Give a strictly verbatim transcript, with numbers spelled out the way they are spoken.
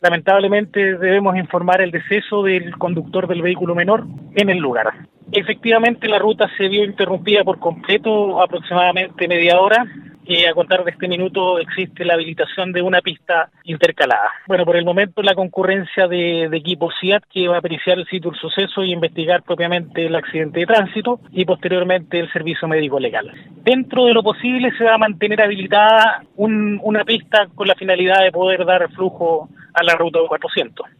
Lamentablemente debemos informar el deceso del conductor del vehículo menor en el lugar. Efectivamente, la ruta se vio interrumpida por completo, aproximadamente media hora. Y a contar de este minuto existe la habilitación de una pista intercalada. Bueno, por el momento la concurrencia de, de equipo C I A T que va a periciar el sitio del suceso y investigar propiamente el accidente de tránsito y posteriormente el servicio médico legal. Dentro de lo posible se va a mantener habilitada un, una pista con la finalidad de poder dar flujo a la ruta cuatrocientos.